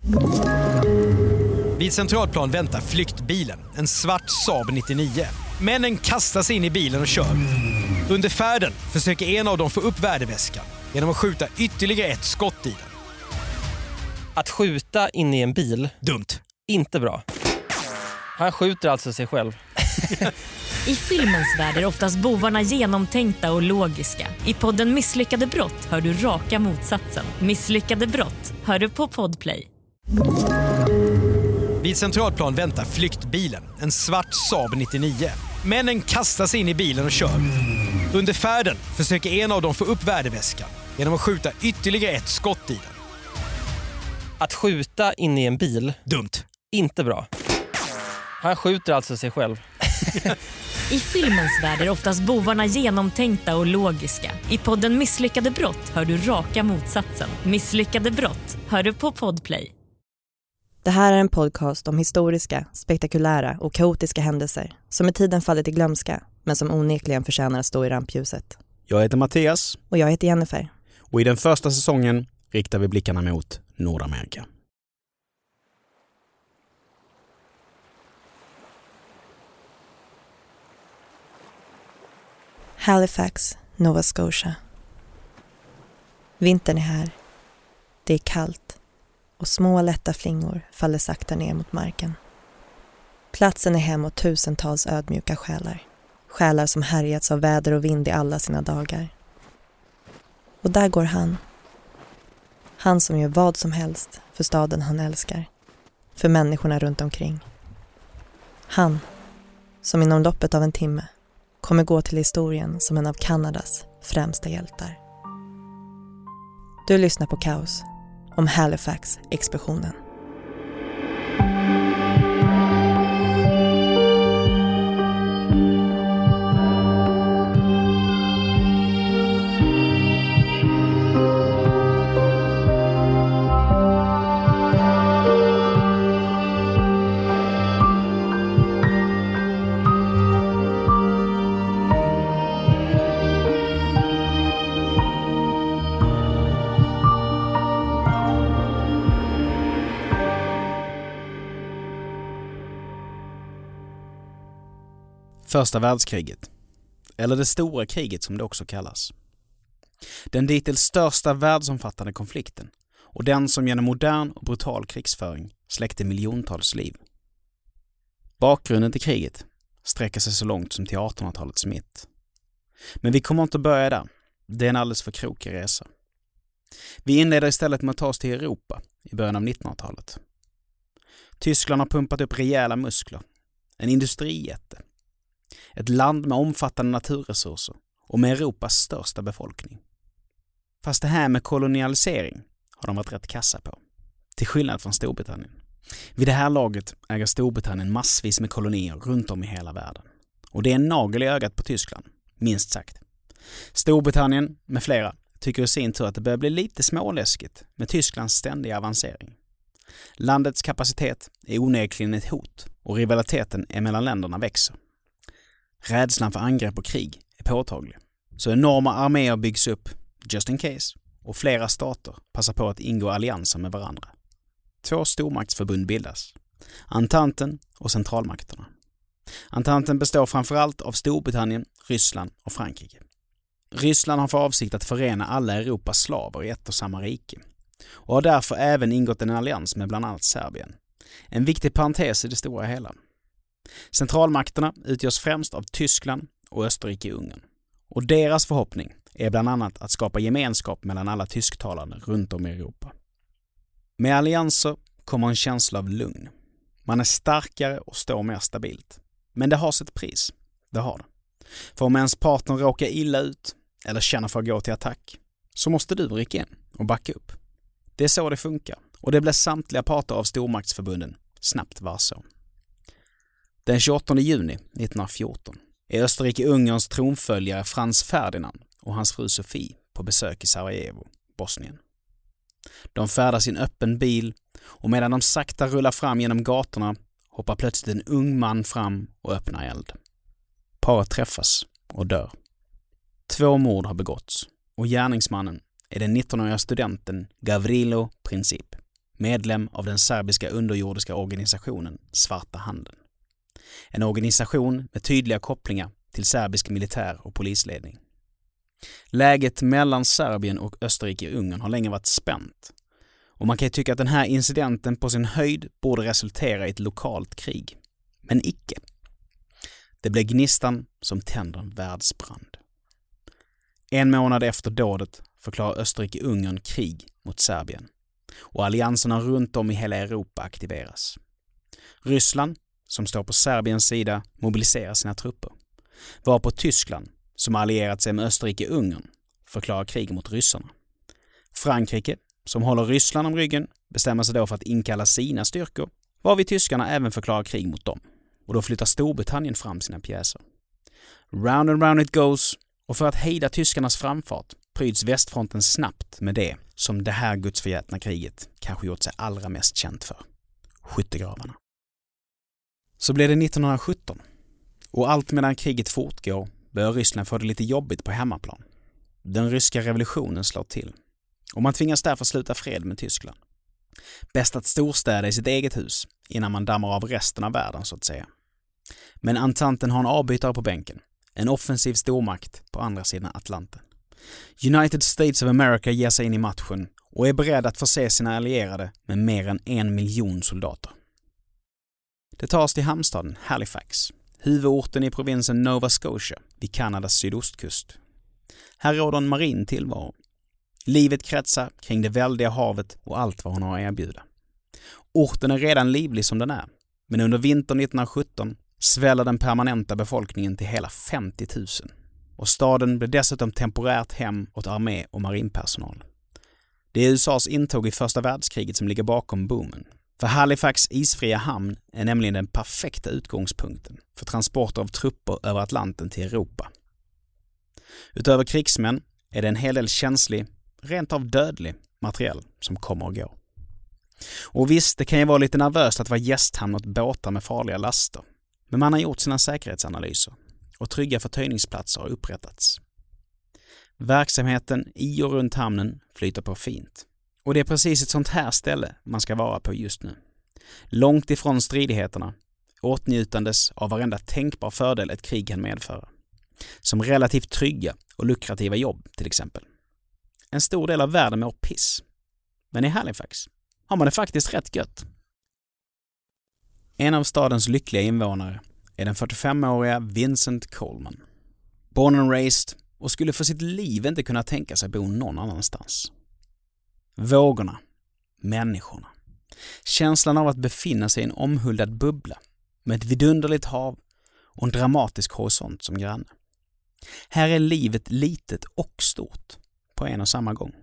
Vid Centralplan väntar flyktbilen, en svart Saab 99. Männen kastar sig in i bilen och kör. Under färden försöker en av dem få upp värdeväskan genom att skjuta ytterligare ett skott i den. Att skjuta in i en bil? Dumt. Inte bra. Han skjuter alltså sig själv. I filmens värld är oftast bovarna genomtänkta och logiska. I podden Misslyckade brott hör du raka motsatsen. Misslyckade brott hör du på Podplay. Vid Centralplan väntar flyktbilen, en svart Saab 99. Männen kastar sig in i bilen och kör. Under färden försöker en av dem få upp värdeväskan genom att skjuta ytterligare ett skott i den. Att skjuta in i en bil? Dumt. Inte bra. Han skjuter alltså sig själv. I filmens värld är oftast bovarna genomtänkta och logiska. I podden Misslyckade brott hör du raka motsatsen. Misslyckade brott hör du på Podplay. Det här är en podcast om historiska, spektakulära och kaotiska händelser som med tiden fallit i glömska men som onekligen förtjänar att stå i rampljuset. Jag heter Mattias. Och jag heter Jennifer. Och i den första säsongen riktar vi blickarna mot Nordamerika. Halifax, Nova Scotia. Vintern är här. Det är kallt och små lätta flingor faller sakta ner mot marken. Platsen är hem åt tusentals ödmjuka själar. Själar som härjats av väder och vind i alla sina dagar. Och där går han. Han som gör vad som helst för staden han älskar. För människorna runt omkring. Han som inom loppet av en timme kommer gå till historien som en av Kanadas främsta hjältar. Du lyssnar på Kaos om Halifax-explosionen. Första världskriget, eller det stora kriget som det också kallas. Den dittills största världsomfattande konflikten och den som genom modern och brutal krigsföring släckte miljontals liv. Bakgrunden till kriget sträcker sig så långt som till 1800-talets mitt. Men vi kommer inte att börja där. Det är en alldeles för krokig resa. Vi inleder istället med att ta oss till Europa i början av 1900-talet. Tyskland har pumpat upp rejäla muskler, en industrijätte. Ett land med omfattande naturresurser och med Europas största befolkning. Fast det här med kolonialisering har de varit rätt kassa på. Till skillnad från Storbritannien. Vid det här laget äger Storbritannien massvis med kolonier runt om i hela världen. Och det är en nagel i ögat på Tyskland, minst sagt. Storbritannien med flera tycker i sin tur att det börjar bli lite småläskigt med Tysklands ständiga avancering. Landets kapacitet är onekligen ett hot och rivaliteten mellan länderna växer. Rädslan för angrepp och krig är påtaglig. Så enorma arméer byggs upp, just in case, och flera stater passar på att ingå allianser med varandra. 2 stormaktsförbund bildas. Entanten och centralmakterna. Entanten består framförallt av Storbritannien, Ryssland och Frankrike. Ryssland har för avsikt att förena alla Europas slaver i ett och samma rike och har därför även ingått en allians med bland annat Serbien. En viktig parentes i det stora hela. Centralmakterna utgörs främst av Tyskland och Österrike-Ungern. Och deras förhoppning är bland annat att skapa gemenskap mellan alla tysktalande runt om i Europa. Med allianser kommer en känsla av lugn. Man är starkare och står mer stabilt. Men det har sitt pris. Det har det. För om ens partner råkar illa ut eller känner för att gå till attack så måste du rycka in och backa upp. Det är så det funkar och det blir samtliga parter av stormaktsförbunden snabbt varse om. Den 28 juni 1914 är Österrike-Ungerns tronföljare Franz Ferdinand och hans fru Sofie på besök i Sarajevo, Bosnien. De färdas i en öppen bil och medan de sakta rullar fram genom gatorna hoppar plötsligt en ung man fram och öppnar eld. Paret träffas och dör. 2 mord har begåtts och gärningsmannen är den 19-åriga studenten Gavrilo Princip, medlem av den serbiska underjordiska organisationen Svarta handen. En organisation med tydliga kopplingar till serbisk militär och polisledning. Läget mellan Serbien och Österrike-Ungern har länge varit spänt. Och man kan ju tycka att den här incidenten på sin höjd borde resultera i ett lokalt krig. Men icke. Det blev gnistan som tänder en världsbrand. 1 månad efter dådet förklarar Österrike-Ungern krig mot Serbien. Och allianserna runt om i hela Europa aktiveras. Ryssland, som står på Serbiens sida, mobiliserar sina trupper. Varpå Tyskland, som allierat sig med Österrike-Ungern, förklarar krig mot ryssarna. Frankrike, som håller Ryssland om ryggen, bestämmer sig då för att inkalla sina styrkor, varvid tyskarna även förklarar krig mot dem. Och då flyttar Storbritannien fram sina pjäser. Round and round it goes, och för att hejda tyskarnas framfart pryds västfronten snabbt med det som det här gudsförgätna kriget kanske gjort sig allra mest känt för. Skyttegravarna. Så blev det 1917. Och allt medan kriget fortgår börjar Ryssland få det lite jobbigt på hemmaplan. Den ryska revolutionen slår till. Och man tvingas därför sluta fred med Tyskland. Bäst att storstäda i sitt eget hus innan man dammar av resten av världen så att säga. Men Ententen har en avbytare på bänken. En offensiv stormakt på andra sidan Atlanten. United States of America ger sig in i matchen och är beredd att förse sina allierade med mer än 1 miljon soldater. Det tas till hamnstaden Halifax, huvudorten i provinsen Nova Scotia vid Kanadas sydostkust. Här råder en marin tillvaro. Livet kretsar kring det väldiga havet och allt vad hon har att erbjuda. Orten är redan livlig som den är, men under vintern 1917 sväller den permanenta befolkningen till hela 50 000. Och staden blir dessutom temporärt hem åt armé- och marinpersonal. Det är USAs intåg i första världskriget som ligger bakom boomen. För Halifax isfria hamn är nämligen den perfekta utgångspunkten för transporter av trupper över Atlanten till Europa. Utöver krigsmän är det en hel del känslig, rent av dödlig materiell som kommer och går. Och visst, det kan ju vara lite nervöst att vara gästhamn åt båtar med farliga laster. Men man har gjort sina säkerhetsanalyser och trygga förtöjningsplatser har upprättats. Verksamheten i och runt hamnen flyter på fint. Och det är precis ett sånt här ställe man ska vara på just nu. Långt ifrån stridigheterna, åtnjutandes av varenda tänkbar fördel ett krig kan medföra. Som relativt trygga och lukrativa jobb till exempel. En stor del av världen mår piss. Men i Halifax har man det faktiskt rätt gött. En av stadens lyckliga invånare är den 45-åriga Vincent Coleman. Born and raised och skulle för sitt liv inte kunna tänka sig bo någon annanstans. Vågorna, människorna, känslan av att befinna sig i en omhuldad bubbla med ett vidunderligt hav och en dramatisk horisont som granne. Här är livet litet och stort på en och samma gång.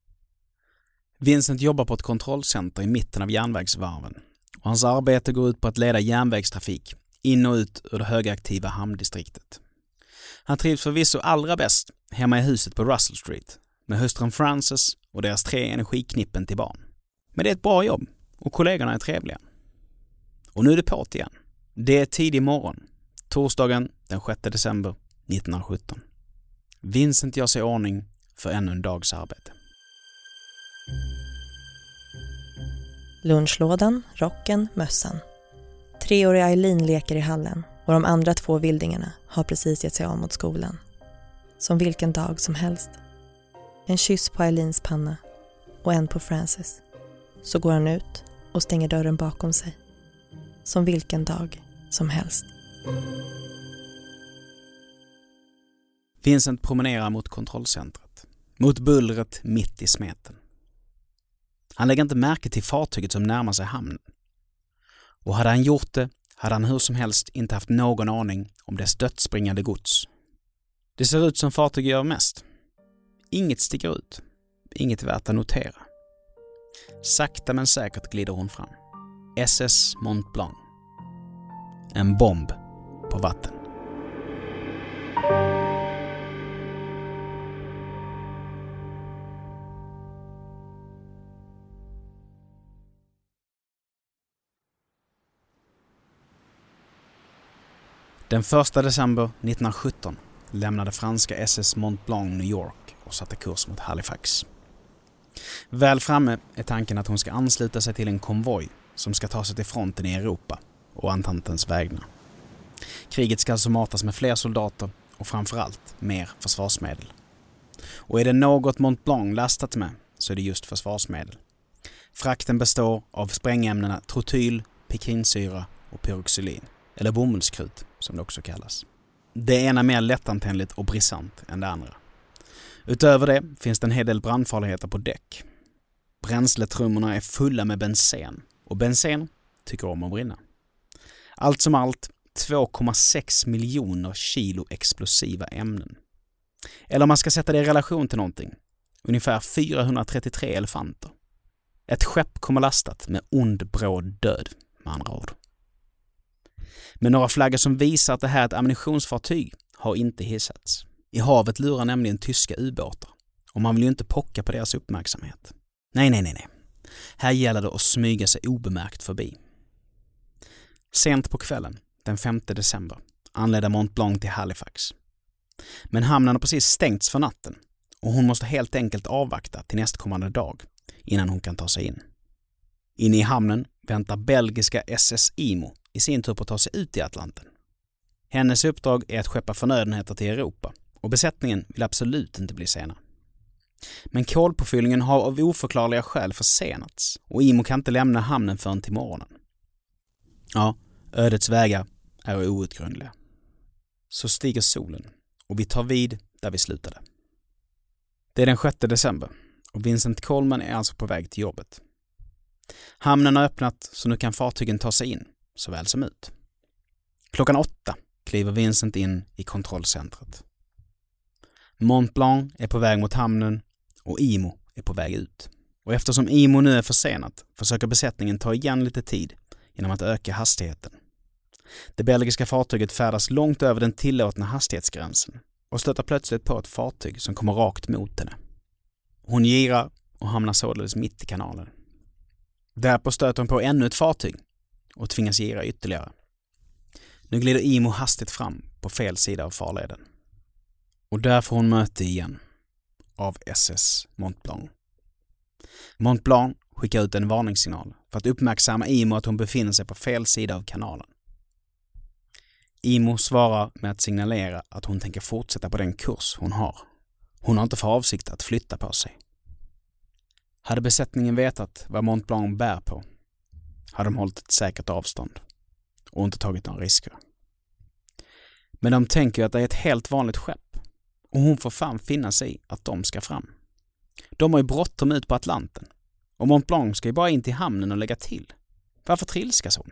Vincent jobbar på ett kontrollcenter i mitten av järnvägsvarven och hans arbete går ut på att leda järnvägstrafik in och ut ur det högaktiva hamndistriktet. Han trivs förvisso allra bäst hemma i huset på Russell Street med hustrun Frances och deras 3 energiknippen till barn. Men det är ett bra jobb och kollegorna är trevliga. Och nu är det på igen. Det är tidig morgon, torsdagen den 6 december 1917. Vincent gör sig i ordning för ännu en dags arbete. Lunchlådan, rocken, mössan. 3-åriga Eileen leker i hallen och de andra 2 vildingarna har precis gett sig av mot skolan. Som vilken dag som helst. En kyss på Eileens panna och en på Frances. Så går han ut och stänger dörren bakom sig. Som vilken dag som helst. Vincent promenerar mot kontrollcentret. Mot bullret mitt i smeten. Han lägger inte märke till fartyget som närmar sig hamnen. Och hade han gjort det hade han hur som helst inte haft någon aning om dess dödsbringande gods. Det ser ut som fartyg gör mest. Inget sticker ut. Inget värt att notera. Sakta men säkert glider hon fram. SS Mont Blanc. En bomb på vatten. Den 1 december 1917 lämnade franska SS Mont Blanc New York och satte kurs mot Halifax. Väl framme är tanken att hon ska ansluta sig till en konvoj som ska ta sig till fronten i Europa och Ententens vägnar. Kriget ska alltså matas med fler soldater och framförallt mer försvarsmedel. Och är det något Mont Blanc lastat med så är det just försvarsmedel. Frakten består av sprängämnena trotyl, pikinsyra och pyroxylin, eller bomullskrut som det också kallas. Det ena är mer lättantändligt och brisant än det andra. Utöver det finns det en hel del brandfarligheter på däck. Bränsletrummorna är fulla med bensen och bensen tycker om att brinna. Allt som allt 2,6 miljoner kilo explosiva ämnen. Eller om man ska sätta det i relation till någonting, ungefär 433 elefanter. Ett skepp kommer lastat med ond bråd död, med andra ord. Men några flaggor som visar att det här är ett ammunitionsfartyg har inte hissats. I havet lurar nämligen tyska ubåtar och man vill ju inte pocka på deras uppmärksamhet. Nej. Här gäller det att smyga sig obemärkt förbi. Sent på kvällen, den 5 december, anlände Mont Blanc till Halifax. Men hamnen har precis stängts för natten och hon måste helt enkelt avvakta till nästkommande dag innan hon kan ta sig in. Inne i hamnen väntar belgiska SS Imo i sin tur på att ta sig ut i Atlanten. Hennes uppdrag är att skeppa förnödenheter till Europa och besättningen vill absolut inte bli sena. Men kolpåfyllningen har av oförklarliga skäl försenats och Imo kan inte lämna hamnen förrän till morgonen. Ja, ödets vägar är outgrundliga. Så stiger solen och vi tar vid där vi slutade. Det är den 6 december och Vincent Coleman är alltså på väg till jobbet. Hamnen har öppnat så nu kan fartygen ta sig in såväl som ut. Klockan 8 kliver Vincent in i kontrollcentret. Mont Blanc är på väg mot hamnen och Imo är på väg ut. Och eftersom Imo nu är försenat försöker besättningen ta igen lite tid genom att öka hastigheten. Det belgiska fartyget färdas långt över den tillåtna hastighetsgränsen och stöter plötsligt på ett fartyg som kommer rakt mot henne. Hon girar och hamnar således mitt i kanalen. Därpå stöter hon på ännu ett fartyg och tvingas gira ytterligare. Nu glider Imo hastigt fram på fel sida av farleden. Och där får hon möte igen av SS Mont Blanc. Mont Blanc skickar ut en varningssignal för att uppmärksamma Imo att hon befinner sig på fel sida av kanalen. Imo svarar med att signalera att hon tänker fortsätta på den kurs hon har. Hon har inte för avsikt att flytta på sig. Hade besättningen vetat vad Mont Blanc bär på hade de hållit ett säkert avstånd och inte tagit några risker. Men de tänker att det är ett helt vanligt skepp och hon får fan finna sig i att de ska fram. De har ju bråttom ut på Atlanten och Mont Blanc ska ju bara in till hamnen och lägga till. Varför trilskas hon?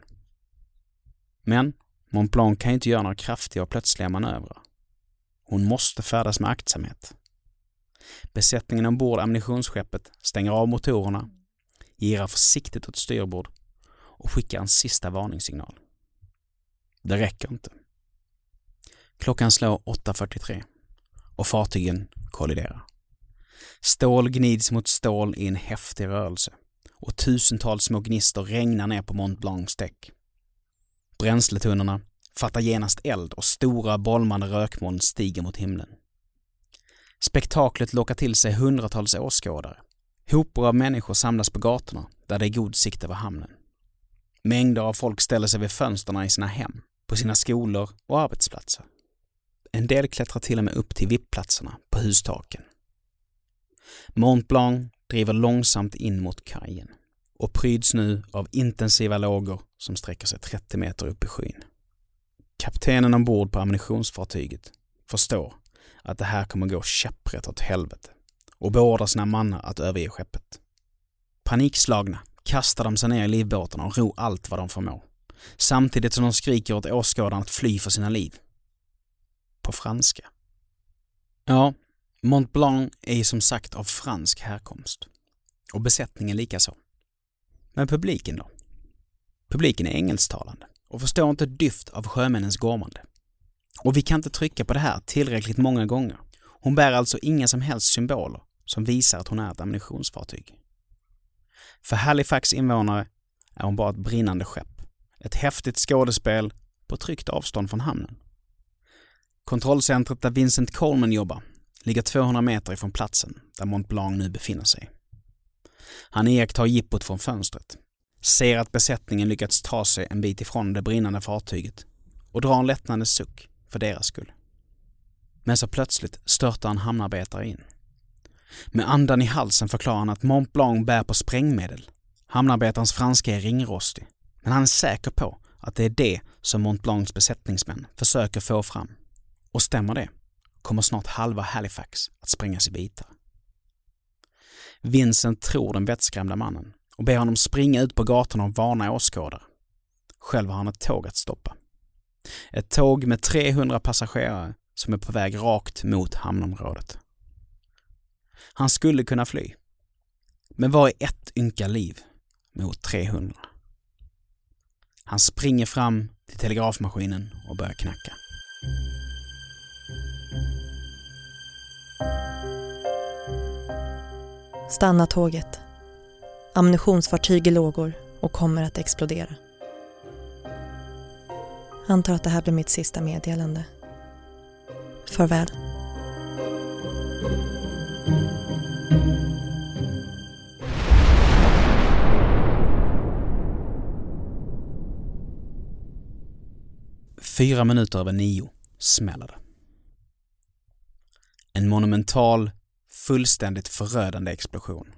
Men Mont Blanc kan ju inte göra några kraftiga och plötsliga manövrar. Hon måste färdas med aktsamhet. Besättningen ombord ammunitionsskeppet stänger av motorerna, girar försiktigt åt styrbord och skickar en sista varningssignal. Det räcker inte. Klockan slår 8:43 och fartygen kolliderar. Stål gnids mot stål i en häftig rörelse och tusentals små gnistor regnar ner på Mont Blancs däck. Bränsletunnorna fattar genast eld och stora bolmande rökmoln stiger mot himlen. Spektaklet lockar till sig hundratals åskådare. Hopor av människor samlas på gatorna där det är god sikt över hamnen. Mängder av folk ställer sig vid fönsterna i sina hem, på sina skolor och arbetsplatser. En del klättrar till och med upp till vipplatserna på hustaken. Mont Blanc driver långsamt in mot kajen och pryds nu av intensiva lågor som sträcker sig 30 meter upp i skyn. Kaptenen ombord på ammunitionsfartyget förstår att det här kommer gå käpprätt åt helvete och beordrar sina mannar att överge skeppet. Panikslagna kastar de sig ner i livbåtarna och ror allt vad de förmår, samtidigt som de skriker åt åskådarna att fly för sina liv. På franska. Ja, Mont Blanc är ju som sagt av fransk härkomst och besättningen likaså. Men publiken då? Publiken är engelsktalande och förstår inte dyft av sjömännens gormande. Och vi kan inte trycka på det här tillräckligt många gånger. Hon bär alltså inga som helst symboler som visar att hon är ett ammunitionsfartyg. För Halifax invånare är hon bara ett brinnande skepp. Ett häftigt skådespel på tryggt avstånd från hamnen. Kontrollcentret där Vincent Coleman jobbar ligger 200 meter ifrån platsen där Mont Blanc nu befinner sig. Han iakttar jippot från fönstret, ser att besättningen lyckats ta sig en bit ifrån det brinnande fartyget och drar en lättnadens suck för deras skull. Men så plötsligt störtar en hamnarbetare in. Med andan i halsen förklarar han att Mont Blanc bär på sprängmedel. Hamnarbetarens franska är ringrostig, men han är säker på att det är det som Mont Blancs besättningsmän försöker få fram. Och stämmer det, kommer snart halva Halifax att sprängas i bitar. Vincent tror den vettskrämda mannen och ber honom springa ut på gatorna och varna åskådare. Själv har han ett tåg att stoppa. Ett tåg med 300 passagerare som är på väg rakt mot hamnområdet. Han skulle kunna fly. Men vad är ett ynka liv mot 300? Han springer fram till telegrafmaskinen och börjar knacka. Stanna tåget. Ammunitionsfartyg i lågor och kommer att explodera. Antar att det här blir mitt sista meddelande. Farväl. 9:04 smäller det. En monumental, fullständigt förödande explosion.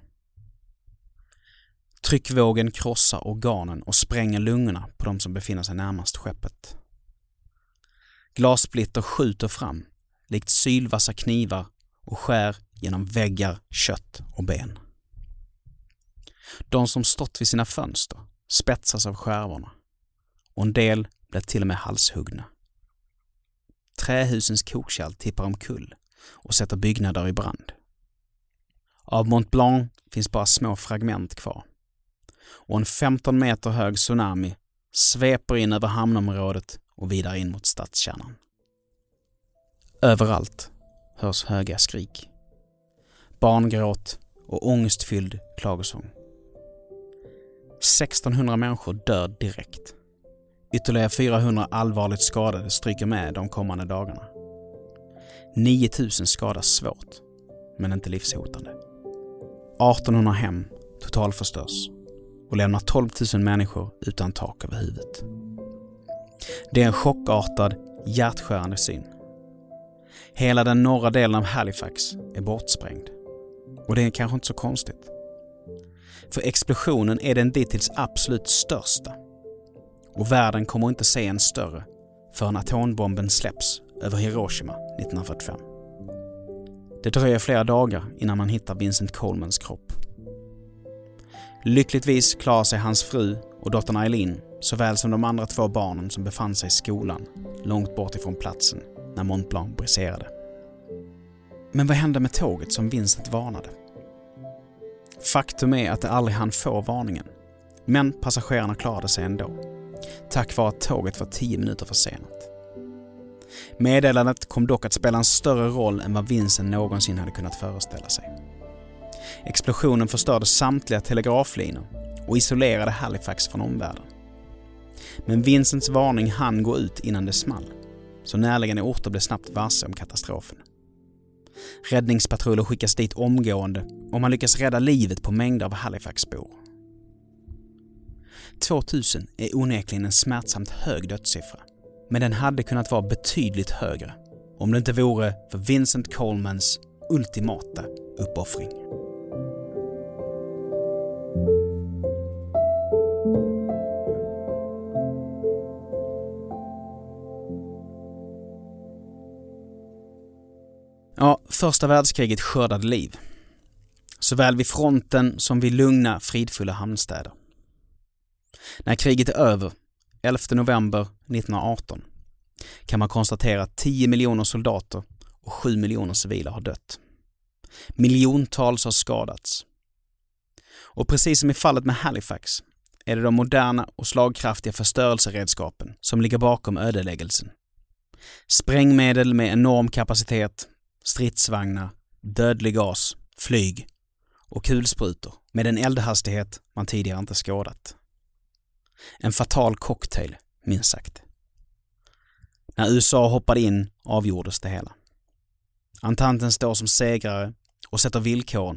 Tryckvågen krossar organen och spränger lungorna på de som befinner sig närmast skeppet. Glassplitter skjuter fram, likt sylvassa knivar, och skär genom väggar, kött och ben. De som stått vid sina fönster spetsas av skärvorna, och en del blir till och med halshuggna. Trähusens kokkärl tippar omkull och sätter byggnader i brand. Av Mont Blanc finns bara små fragment kvar, och en 15 meter hög tsunami sveper in över hamnområdet och vidare in mot stadskärnan. Överallt hörs höga skrik, barngråt och ångestfylld klagosång. 1600 människor dör direkt. Ytterligare 400 allvarligt skadade stryker med de kommande dagarna. 9000 skadas svårt, men inte livshotande. 1800 hem totalförstörs och lämnar 12 000 människor utan tak över huvudet. Det är en chockartad, hjärtskärande syn. Hela den norra delen av Halifax är bortsprängd. Och det är kanske inte så konstigt. För explosionen är den dittills absolut största. Och världen kommer inte se en större förrän atombomben släpps över Hiroshima 1945. Det dröjer flera dagar innan man hittar Vincent Colemans kropp. Lyckligtvis klarar sig hans fru och dottern Eileen såväl som de andra 2 barnen som befann sig i skolan långt bort ifrån platsen när Mont Blanc briserade. Men vad hände med tåget som Vincent varnade? Faktum är att det aldrig hann få varningen, men passagerarna klarade sig ändå, tack vare att tåget var 10 minuter försenat. Meddelandet kom dock att spela en större roll än vad Vincent någonsin hade kunnat föreställa sig. Explosionen förstörde samtliga telegraflinor och isolerade Halifax från omvärlden. Men Vincents varning hann gå ut innan det small, så närliggande orter blev snabbt varse om katastrofen. Räddningspatruller skickas dit omgående och man lyckas rädda livet på mängder av Halifaxbor. 2000 är onekligen en smärtsamt hög dödssiffra, men den hade kunnat vara betydligt högre om det inte vore för Vincent Colemans ultimata uppoffring. Ja, första världskriget skördade liv. Såväl vid fronten som vid lugna, fridfulla hamnstäder. När kriget är över, 11 november 1918, kan man konstatera att 10 miljoner soldater och 7 miljoner civila har dött. Miljontals har skadats. Och precis som i fallet med Halifax är det de moderna och slagkraftiga förstörelseredskapen som ligger bakom ödeläggelsen. Sprängmedel med enorm kapacitet, stridsvagnar, dödlig gas, flyg och kulsprutor med en eldhastighet man tidigare inte skådat. En fatal cocktail, minst sagt. När USA hoppade in avgjordes det hela. Ententen står som segrare och sätter villkoren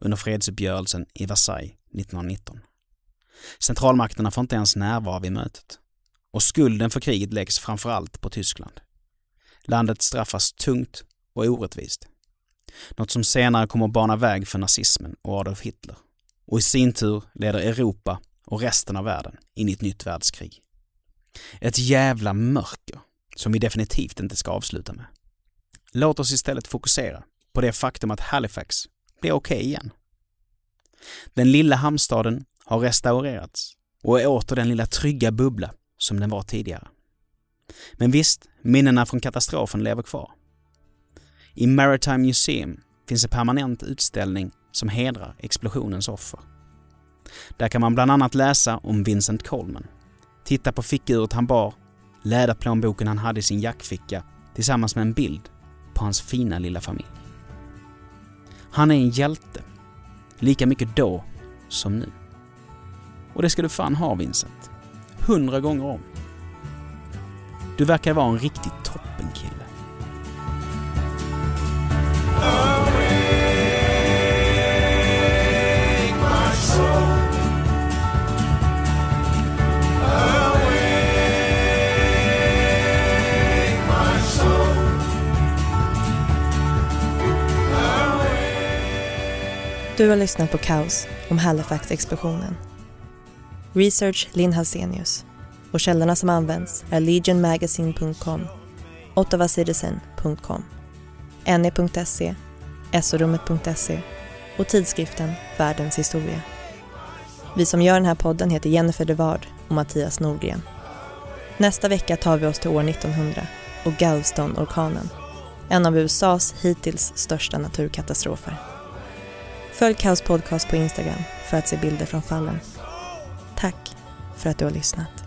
under fredsuppgörelsen i Versailles 1919. Centralmakterna får inte ens närvara vid mötet. Och skulden för kriget läggs framförallt på Tyskland. Landet straffas tungt och orättvist. Något som senare kommer att bana väg för nazismen och Adolf Hitler. Och i sin tur leder Europa och resten av världen in i ett nytt världskrig. Ett jävla mörker som vi definitivt inte ska avsluta med. Låt oss istället fokusera på det faktum att Halifax blir okej igen. Den lilla hamnstaden har restaurerats och är åter den lilla trygga bubbla som den var tidigare. Men visst, minnena från katastrofen lever kvar. I Maritime Museum finns en permanent utställning som hedrar explosionens offer. Där kan man bland annat läsa om Vincent Coleman, titta på fickuret han bar, läderplånboken han hade i sin jackficka tillsammans med en bild på hans fina lilla familj. Han är en hjälte, lika mycket då som nu. Och det ska du fan ha, Vincent. 100 gånger om. Du verkar vara en riktigt toppenkille. Du har lyssnat på Kaos om Halifax-explosionen. Research Linn Halsenius. Och källorna som används är legionmagazine.com, ottawacitizen.com, ne.se, sorummet.se och tidskriften Världens historia. Vi som gör den här podden heter Jennifer Devard och Mattias Nordgren. Nästa vecka tar vi oss till år 1900 och Galveston-orkanen, en av USAs hittills största naturkatastrofer. Följ Kaos podcast på Instagram för att se bilder från fallen. Tack för att du har lyssnat.